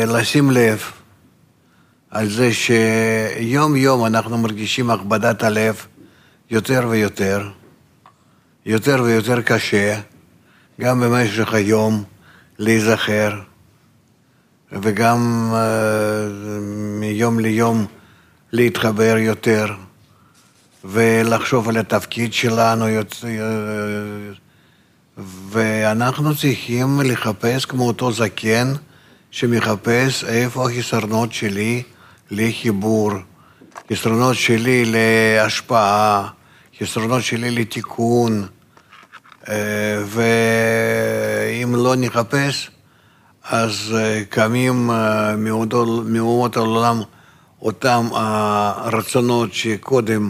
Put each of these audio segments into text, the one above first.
ולשים לב על זה שיום יום אנחנו מרגישים הכבדת הלב יותר ויותר, יותר ויותר קשה, גם במשך היום להיזכר, וגם מיום ליום להתחבר יותר, ולחשוב על התפקיד שלנו, ואנחנו צריכים לחפש כמו אותו זקן, שמחפש איפה החסרונות שלי לחיבור, חסרונות שלי להשפעה, חסרונות שלי לתיקון, ואם לא נחפש, אז קמים מאומות העולם אותם הרצונות שקודם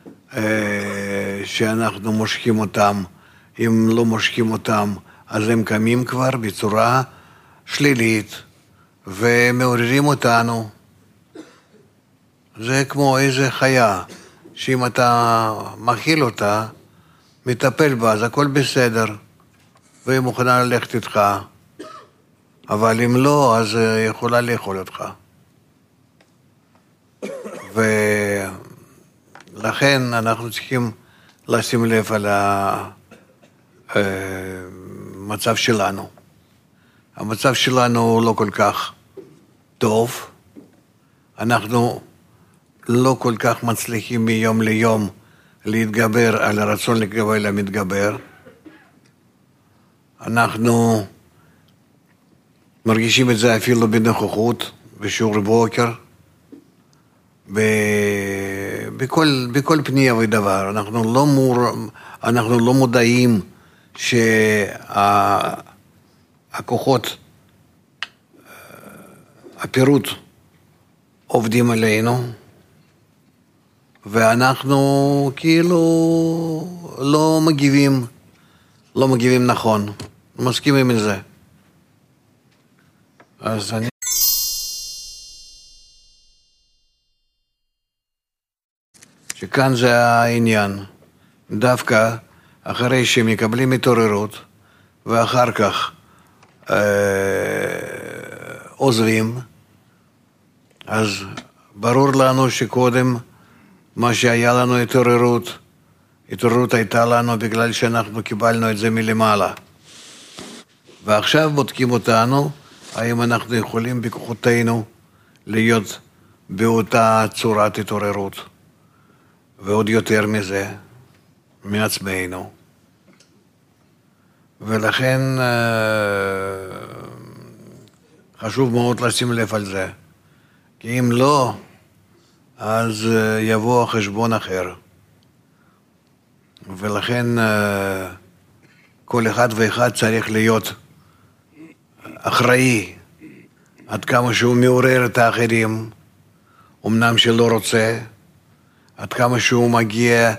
שאנחנו מושכים אותם, אם לא מושכים אותם, אז הם קמים כבר בצורה שלילית ומעוררים אותנו. זה כמו איזה חיה, שאם אתה מכיל אותה, מטפל בה, אז הכל בסדר, והיא מוכנה ללכת איתך. אבל אם לא, אז יכולה לאכול אותך. ולכן אנחנו צריכים לשים לב על המצב שלנו. המצב שלנו לא כל כך טוב. אנחנו לא כל כך מצליחים מיום ליום להתגבר על הרצון לקבל המתגבר. אנחנו מרגישים את זה אפילו בנוכחות, בשיעור בוקר, בכל פנייה ודבר. אנחנו לא מודעים שהכוחות, הפירוט עובדים עלינו, ואנחנו כאילו לא מגיבים נכון, מסכימים עם זה. אז אני... שכאן זה העניין, דווקא אחרי שמקבלים התעוררות, ואחר כך עוזבים, אז ברור לנו שקודם מה שהיה לנו התעוררות הייתה לנו בגלל שאנחנו קיבלנו את זה מלמעלה. ועכשיו בודקים אותנו, האם אנחנו יכולים בכוחותינו להיות באותה צורת התעוררות, ועוד יותר מזה, מעצמנו. ולכן חשוב מאוד לשים לב על זה, כי אם לא, אז יבוא חשבון אחר. ולכן כל אחד ואחד צריך להיות אחראי עד כמה שהוא מעורר את האחרים, אמנם שלא רוצה, עד כמה שהוא מגיע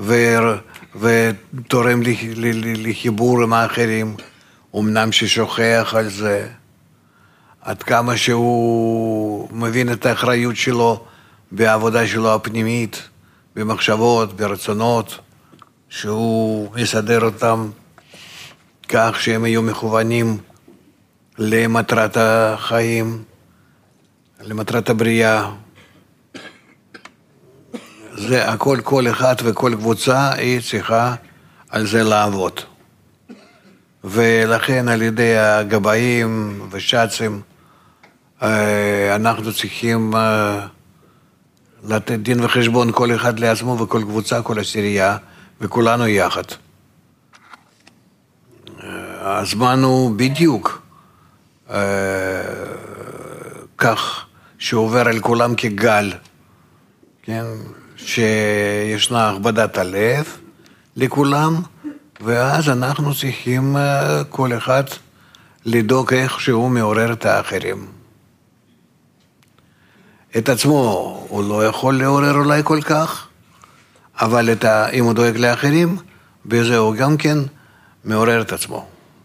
ותורם לחיבור עם האחרים, אמנם ששוכח על זה, עד כמה שהוא מבין את האחריות שלו בעבודה שלו הפנימית, במחשבות, ברצונות, שהוא מסדר אותם כך שהם יהיו מכוונים למטרת החיים, למטרת הבריאה. זה הכל, כל אחד וכל קבוצה היא צריכה על זה לעבוד. ולכן על ידי הגבאים ושצים אנחנו צריכים לתת דין וחשבון כל אחד לעצמו וכל קבוצה, כל עשירייה, וכולנו יחד. הזמן הוא בדיוק כך שעובר על כולם כגל, כן? שישנה הכבדת הלב לכולם, ואז אנחנו צריכים כל אחד לדאוג איך שהוא מעורר את האחרים. את עצמו הוא לא יכול לעורר אולי כל כך, אבל אם הוא דואג לאחרים, בזה הוא גם כן מעורר את עצמו.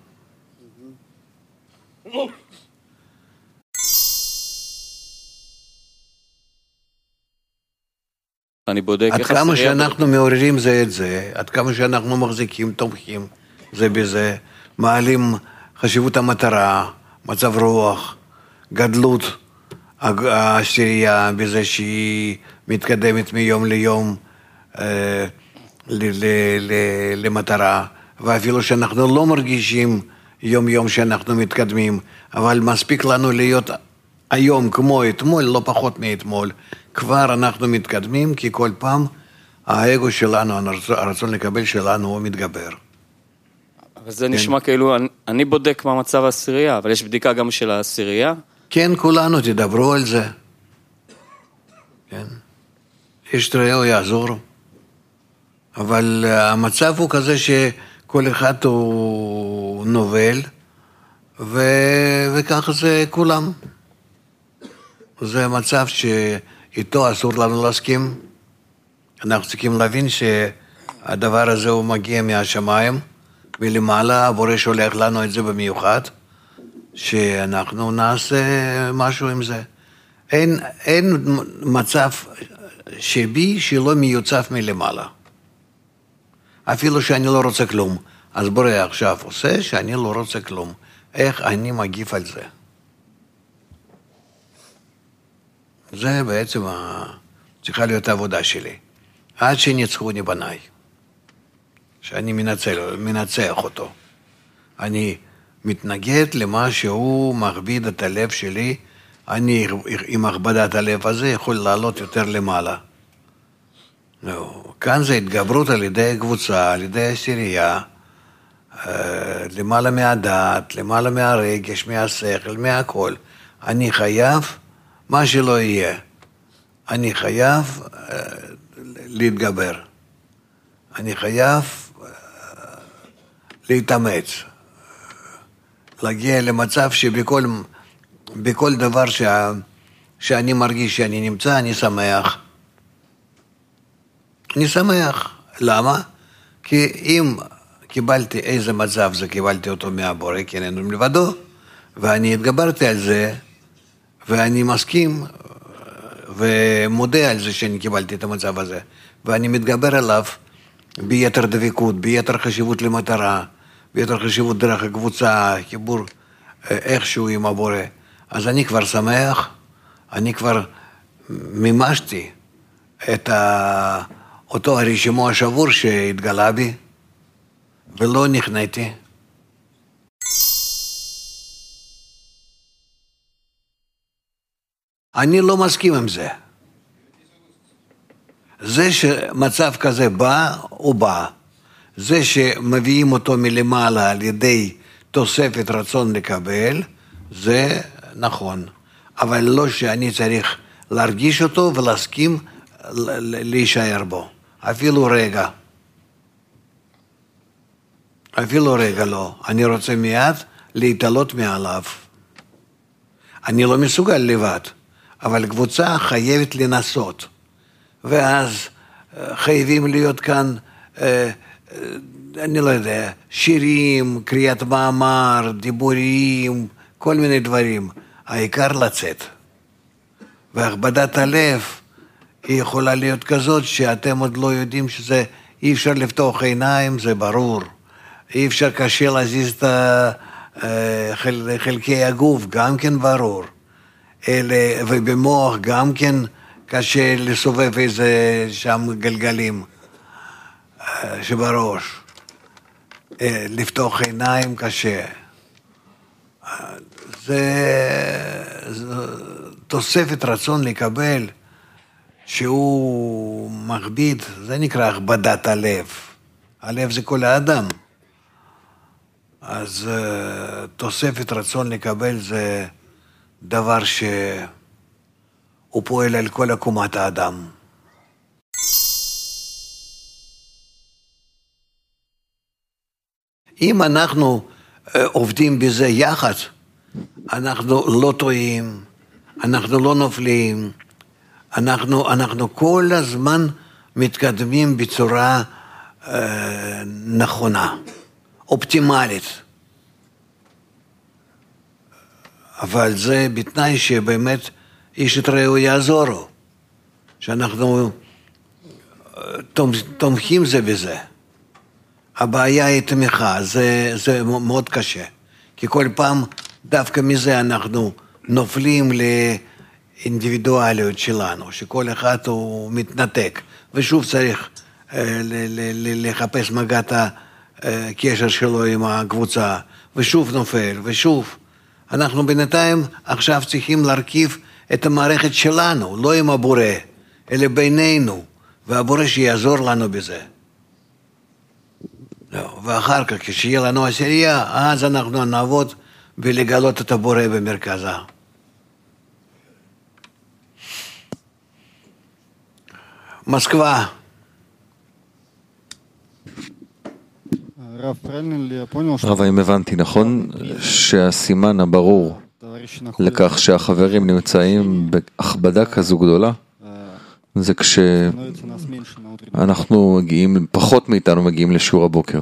אני בודק עד כמה שאנחנו מעוררים זה את זה, עד כמה שאנחנו מחזיקים, תומכים זה בזה, מעלים חשיבות המטרה, מצב רוח, גדלות העשירייה, בזה שהיא מתקדמת מיום ליום למטרה, ואפילו שאנחנו לא מרגישים יום יום שאנחנו מתקדמים, אבל מספיק לנו להיות היום כמו אתמול, לא פחות מאתמול, כבר אנחנו מתקדמים, כי כל פעם האגו שלנו, הרצון לקבל שלנו, הוא מתגבר. אבל זה נשמע כאילו, אני בודק מה מצב העשירייה, אבל יש בדיקה גם של העשירייה? כן, כולנו תדברו על זה. כן. איש תרעהו יעזור. אבל המצב הוא כזה שכל אחד הוא נובל, וכך זה כולם. זה מצב שאיתו אסור לנו להסכים. אנחנו צריכים להבין שהדבר הזה הוא מגיע מהשמיים, מלמעלה, הבורא שולח לנו את זה במיוחד, שאנחנו נעשה משהו עם זה. אין מצב שבי שלא מיוצף מלמעלה. אפילו שאני לא רוצה כלום. אז בורא עכשיו עושה שאני לא רוצה כלום. איך אני מגיב על זה? זה בעצם צריכה להיות העבודה שלי. עד שניצחוני בניי. שאני מנצח אותו. אני מתנגד למה שהוא מכביד את הלב שלי, אני עם הכבדת הלב הזה יכול לעלות יותר למעלה. כאן זה התגברות על ידי קבוצה, על ידי עשירייה, למעלה מהדעת, למעלה מהרגש, מהשכל, מהכל. אני חייב, מה שלא יהיה, אני חייב להתגבר. אני חייב להתאמץ. להגיע למצב שבכל דבר שאני מרגיש שאני נמצא, אני שמח. אני שמח. למה? כי אם קיבלתי איזה מצב, זה קיבלתי אותו מהבורא, כי איננו מלבדו, ואני התגברתי על זה, ואני מסכים, ומודה על זה שאני קיבלתי את המצב הזה, ואני מתגבר עליו ביתר דבקות, ביתר חשיבות למטרה, ביתר חשיבות דרך הקבוצה, חיבור איכשהו עם הבורא. אז אני כבר שמח, אני כבר מימשתי את אותו הרשימו השבור שהתגלה בי, ולא נכנעתי. אני לא מסכים עם זה. זה שמצב כזה בא, הוא בא. זה שמביאים אותו מלמעלה על ידי תוספת רצון לקבל, זה נכון. אבל לא שאני צריך להרגיש אותו ולהסכים להישאר בו. אפילו רגע. אפילו רגע לא. אני רוצה מיד להתעלות מעליו. אני לא מסוגל לבד, אבל קבוצה חייבת לנסות. ואז חייבים להיות כאן, אני לא יודע, שירים, קריאת מאמר, דיבורים, כל מיני דברים. העיקר לצאת. והכבדת הלב היא יכולה להיות כזאת שאתם עוד לא יודעים שזה, אי אפשר לפתוח עיניים, זה ברור. אי אפשר קשה להזיז את חלקי הגוף, גם כן ברור. ובמוח גם כן קשה לסובב איזה שם גלגלים שבראש. לפתוח עיניים קשה. זה תוספת רצון לקבל שהוא מכביד, זה נקרא הכבדת הלב. הלב זה כל האדם. אז תוספת רצון לקבל זה דבר שהוא פועל על כל עקומת האדם. אם אנחנו עובדים בזה יחד, אנחנו לא טועים, אנחנו לא נופלים, אנחנו כל הזמן מתקדמים בצורה נכונה, אופטימלית. אבל זה בתנאי שבאמת איש את רעהו יעזורו, שאנחנו תומכים זה בזה. הבעיה היא תמיכה, זה מאוד קשה, כי כל פעם דווקא מזה אנחנו נופלים לאינדיבידואליות שלנו, שכל אחד הוא מתנתק, ושוב צריך לחפש מגעת הקשר שלו עם הקבוצה, ושוב נופל, ושוב. אנחנו בינתיים עכשיו צריכים להרכיב את המערכת שלנו, לא עם הבורא, אלא בינינו, והבורא שיעזור לנו בזה. ואחר כך, כשיהיה לנו עשירייה, אז אנחנו נעבוד ולגלות את הבורא במרכזה. מוסקבה. רב, האם הבנתי נכון שהסימן הברור לכך שהחברים נמצאים בהכבדה כזו גדולה, זה כשאנחנו מגיעים, פחות מאיתנו מגיעים לשיעור הבוקר.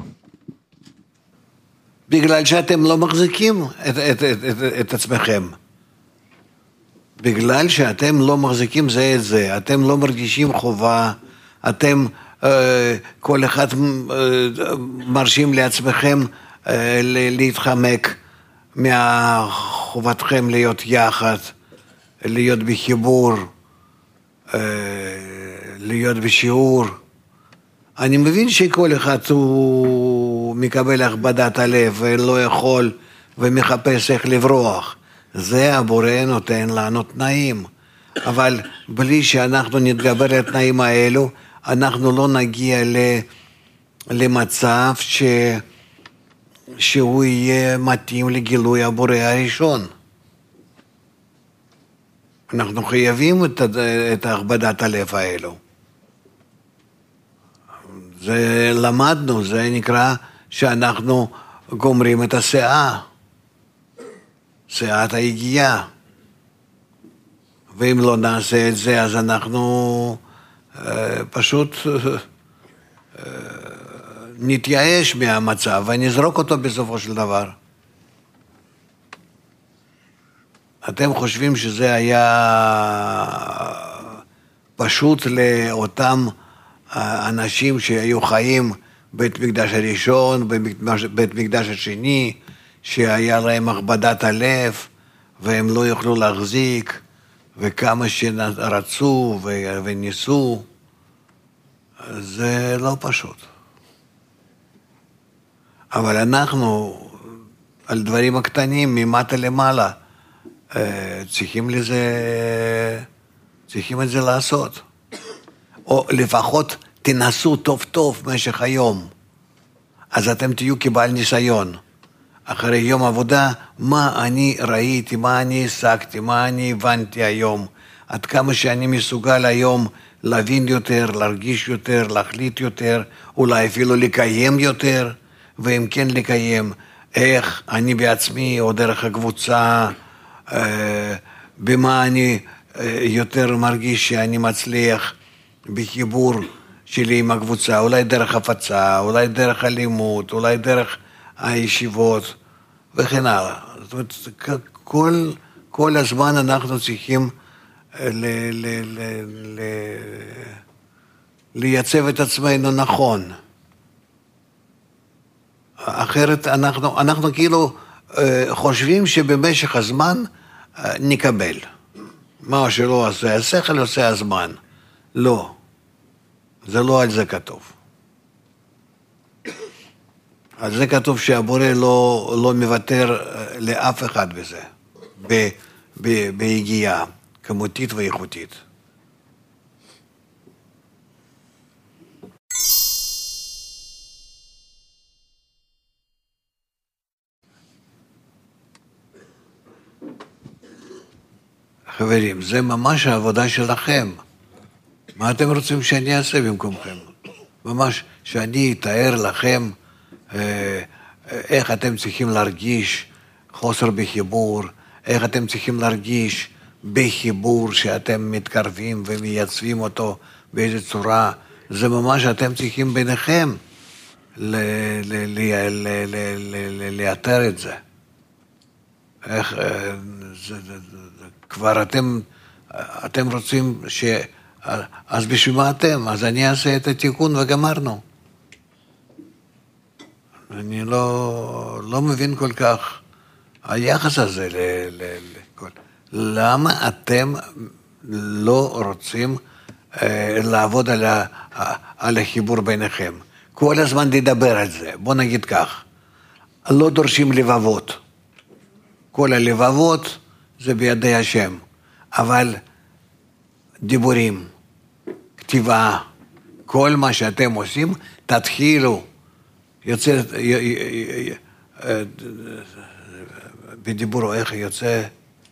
בגלל שאתם לא מחזיקים את עצמכם. בגלל שאתם לא מחזיקים זה את זה, אתם לא מרגישים חובה, אתם כל אחד מרשים לעצמכם להתחמק מהחובתכם להיות יחד, להיות בחיבור, להיות בשיעור. אני מבין שכל אחד הוא מקבל הכבדת הלב ולא יכול ומחפש איך לברוח. זה הבורא נותן לנו תנאים. אבל בלי שאנחנו נתגבר על התנאים האלו, אנחנו לא נגיע למצב שהוא יהיה מתאים לגילוי הבורא הראשון. אנחנו חייבים את הכבדת הלב האלו. זה למדנו, זה נקרא שאנחנו גומרים את הסאה, סאת היגיעה. ואם לא נעשה את זה, אז אנחנו פשוט נתייאש מהמצב ונזרוק אותו בסופו של דבר. אתם חושבים שזה היה פשוט לאותם אנשים שהיו חיים בית מקדש הראשון, בית מקדש השני, שהיה להם הכבדת הלב והם לא יוכלו להחזיק, וכמה שרצו וניסו, זה לא פשוט. אבל אנחנו, על דברים הקטנים, ממטה למעלה, צריכים את זה לעשות. או לפחות תנסו טוב טוב במשך היום. אז אתם תהיו כבעל ניסיון. אחרי יום עבודה, מה אני ראיתי, מה אני השגתי, מה אני הבנתי היום. עד כמה שאני מסוגל היום להבין יותר, להרגיש יותר, להחליט יותר, אולי אפילו לקיים יותר, ואם כן לקיים, איך אני בעצמי או דרך הקבוצה, במה אני יותר מרגיש שאני מצליח בחיבור שלי עם הקבוצה, אולי דרך הפצה, אולי דרך הלימוד, אולי דרך הישיבות וכן הלאה. זאת אומרת, כל הזמן אנחנו צריכים לייצב את עצמנו נכון. אחרת אנחנו כאילו חושבים שבמשך הזמן נקבל. מה שלא עושה השכל עושה הזמן. לא. זה לא על זה כתוב. על זה כתוב שהבורא לא מוותר לאף אחד בזה. בהגיעה, כמותית ואיכותית. חברים, זה ממש העבודה שלכם. מה אתם רוצים שאני אעשה במקומכם? ממש שאני אתאר לכם איך אתם צריכים להרגיש חוסר בחיבור, איך אתם צריכים להרגיש בחיבור שאתם מתקרבים ומייצבים אותו באיזו צורה. זה ממש אתם צריכים ביניכם לאתר את זה. איך, כבר אתם רוצים אז בשביל מה אתם? אז אני אעשה את התיקון וגמרנו. אני לא מבין כל כך היחס הזה למה אתם לא רוצים לעבוד על החיבור ביניכם? כל הזמן לדבר על זה, בוא נגיד כך, לא דורשים לבבות, כל הלבבות זה בידי השם, אבל דיבורים, כתיבה, כל מה שאתם עושים, תתחילו, יוצא, בדיבורו, איך יוצא?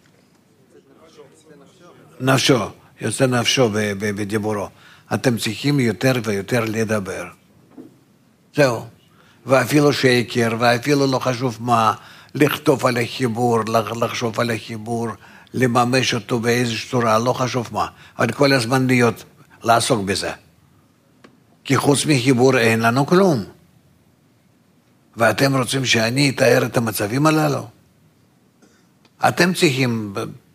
נפשו, יוצא נפשו בדיבורו. אתם צריכים יותר ויותר לדבר. זהו. ואפילו שקר, ואפילו לא חשוב מה, לכתוב על החיבור, לחשוב על החיבור, לממש אותו באיזושהי צורה, לא חשוב מה. אבל כל הזמן לעסוק בזה. כי חוץ מחיבור אין לנו כלום. ואתם רוצים שאני אתאר את המצבים הללו? אתם צריכים,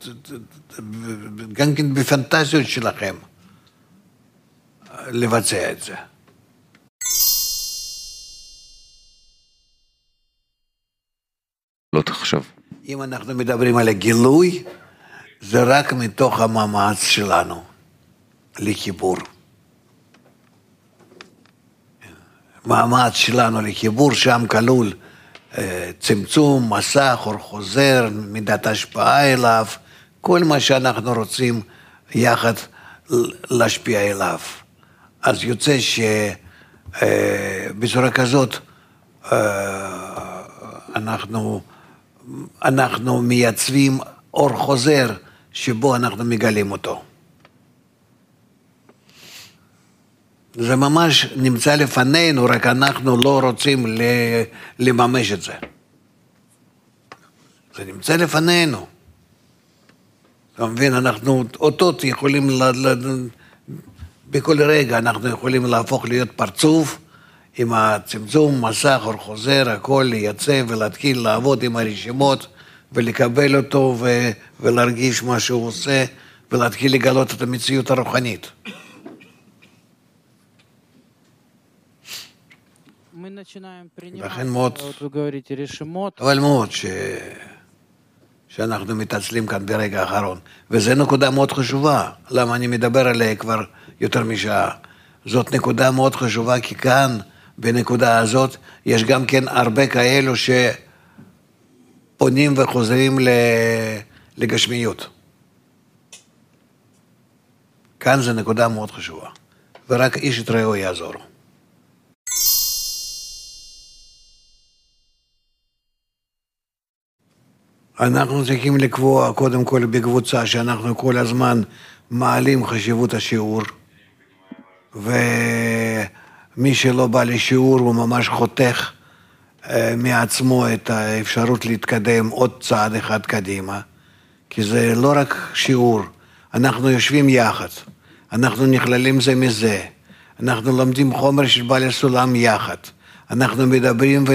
גם כן בפנטזיות שלכם, לבצע את זה. לא תחשב. אם אנחנו מדברים על הגילוי, זה רק מתוך המאמץ שלנו לחיבור. מאמץ שלנו לחיבור, שם כלול צמצום, מסך, אור חוזר, מידת השפעה אליו, כל מה שאנחנו רוצים יחד להשפיע אליו. אז יוצא שבצורה כזאת אנחנו מייצבים אור חוזר שבו אנחנו מגלים אותו. זה ממש נמצא לפנינו, רק אנחנו לא רוצים לממש את זה. זה נמצא לפנינו. אתה מבין, אנחנו אותות יכולים, בכל רגע אנחנו יכולים להפוך להיות פרצוף, עם הצמצום, מסך, אור חוזר, הכל לייצב ולהתחיל לעבוד עם הרשימות, ולקבל אותו ולהרגיש מה שהוא עושה, ולהתחיל לגלות את המציאות הרוחנית. לכן מאוד, אבל מאוד שאנחנו מתעצלים כאן ברגע האחרון, וזה נקודה מאוד חשובה. למה אני מדבר עליה כבר יותר משעה? זאת נקודה מאוד חשובה, כי כאן בנקודה הזאת יש גם כן הרבה כאלו שפונים וחוזרים לגשמיות. כאן זה נקודה מאוד חשובה, ורק איש את רעהו יעזור. אנחנו צריכים לקבוע קודם כל בקבוצה שאנחנו כל הזמן מעלים חשיבות השיעור, ומי שלא בא לשיעור הוא ממש חותך מעצמו את האפשרות להתקדם עוד צעד אחד קדימה, כי זה לא רק שיעור, אנחנו יושבים יחד, אנחנו נכללים זה מזה, אנחנו לומדים חומר של בעל הסולם יחד, אנחנו מדברים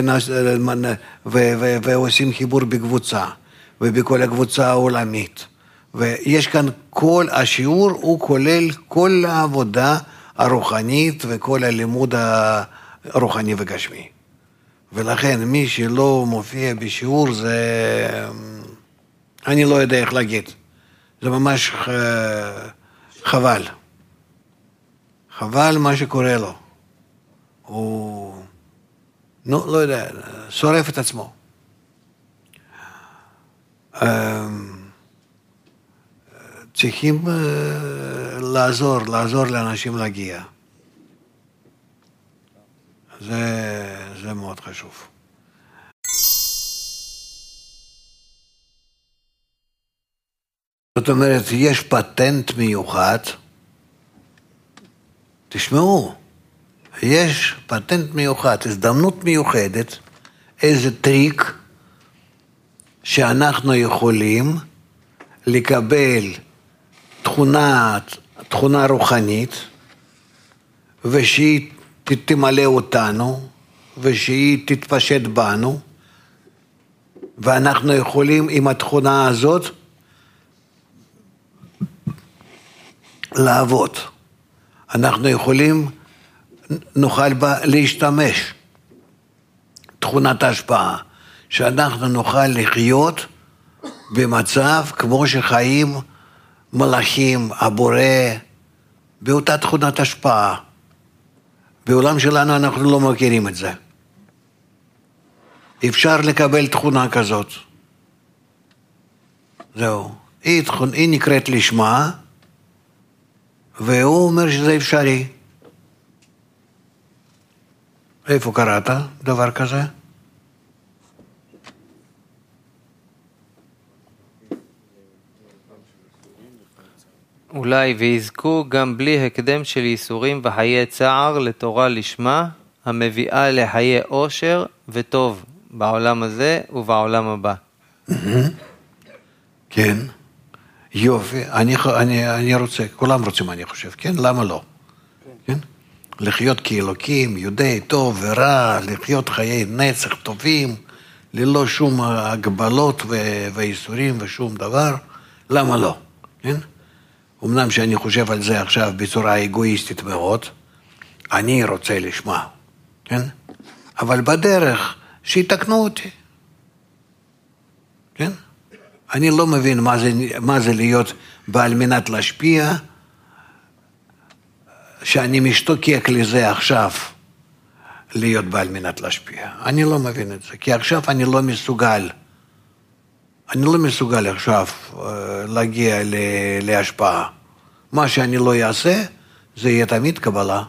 ועושים חיבור בקבוצה, ובכל הקבוצה העולמית. ויש כאן כל השיעור, הוא כולל כל העבודה הרוחנית וכל הלימוד הרוחני וגשמי. ולכן מי שלא מופיע בשיעור זה, אני לא יודע איך להגיד, זה ממש חבל. חבל מה שקורה לו. הוא, לא יודע, שורף את עצמו. צריכים לעזור לאנשים להגיע. זה מאוד חשוב. זאת אומרת, יש פטנט מיוחד, תשמעו, יש פטנט מיוחד, הזדמנות מיוחדת, איזה טריק, שאנחנו יכולים לקבל תכונה רוחנית, ושהיא תמלא אותנו, ושהיא תתפשט בנו, ואנחנו יכולים עם התכונה הזאת לעבוד. אנחנו יכולים, נוכל בה להשתמש. תכונת ההשפעה. שאנחנו נוכל לחיות במצב כמו שחיים מלאכים, הבורא, באותה תכונת השפעה. בעולם שלנו אנחנו לא מכירים את זה. אפשר לקבל תכונה כזאת. זהו. היא נקראת לשמה, והוא אומר שזה אפשרי. איפה קראת דבר כזה? אולי ויזכו גם בלי הקדם של ייסורים וחיי צער לתורה לשמה, המביאה לחיי אושר וטוב בעולם הזה ובעולם הבא. כן, יופי, אני רוצה, כולם רוצים אני חושב, כן? למה לא? כן? לחיות כאלוקים, יודעי טוב ורע, לחיות חיי נצח טובים, ללא שום הגבלות וייסורים ושום דבר, למה לא? כן? אמנם שאני חושב על זה עכשיו בצורה אגואיסטית מאוד, אני רוצה לשמוע, כן? אבל בדרך שיתקנו אותי, כן? אני לא מבין מה זה להיות בעל מנת להשפיע, שאני משתוקק לזה עכשיו, להיות בעל מנת להשפיע. אני לא מבין את זה, כי עכשיו אני לא מסוגל. אני לא מסוגל עכשיו להגיע להשפעה. מה שאני לא אעשה, זה יהיה תמיד קבלה.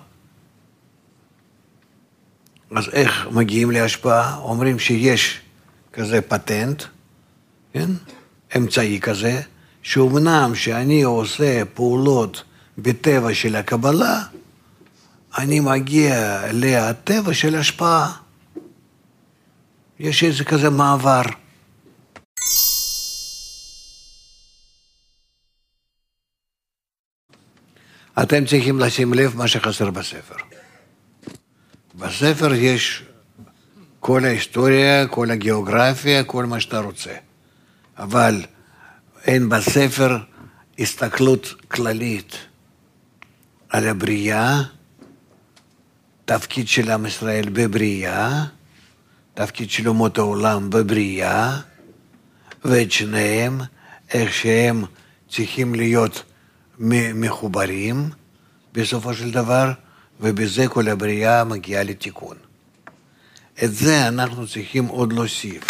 אז איך מגיעים להשפעה? אומרים שיש כזה פטנט, כן? אמצעי כזה, שאומנם שאני עושה פעולות בטבע של הקבלה, אני מגיע לטבע של השפעה. יש איזה כזה מעבר. אתם צריכים לשים לב מה שחסר בספר. בספר יש כל ההיסטוריה, כל הגיאוגרפיה, כל מה שאתה רוצה. אבל אין בספר הסתכלות כללית על הבריאה, תפקיד של עם ישראל בבריאה, תפקיד של אומות העולם בבריאה, ואת שניהם, איך שהם צריכים להיות מחוברים בסופו של דבר, ובזה כל הבריאה מגיעה לתיקון. את זה אנחנו צריכים עוד להוסיף.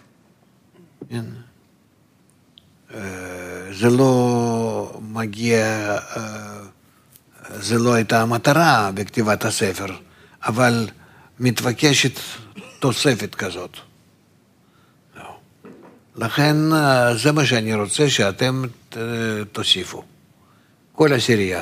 זה לא מגיע, זה לא הייתה המטרה בכתיבת הספר, אבל מתבקשת תוספת כזאת. לכן זה מה שאני רוצה שאתם תוסיפו. כל הסירייה.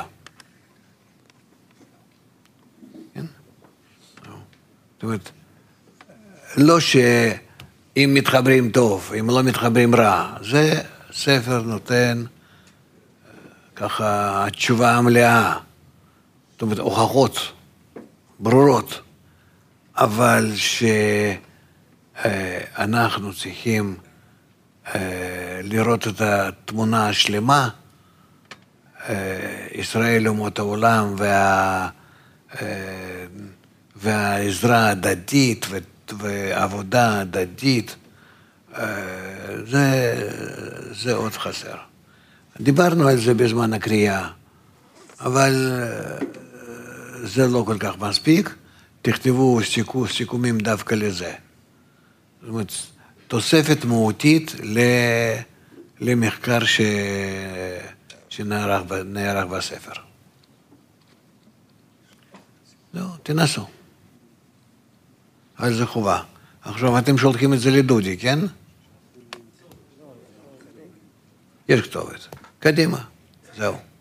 זאת אומרת, לא שאם מתחברים טוב, אם לא מתחברים רע, זה ספר נותן ככה התשובה המלאה, זאת אומרת, הוכחות ברורות, אבל שאנחנו צריכים לראות את התמונה השלמה, ישראל אומות העולם והעזרה ההדדית ועבודה הדדית, זה עוד חסר. דיברנו על זה בזמן הקריאה, אבל זה לא כל כך מספיק. תכתבו סיכומים דווקא לזה. זאת אומרת, תוספת מהותית למחקר שנערך בספר. לא, תנסו. אבל זה חובה. עכשיו אתם שולחים את זה לדודי, כן? יש כתובת. קדימה. זהו.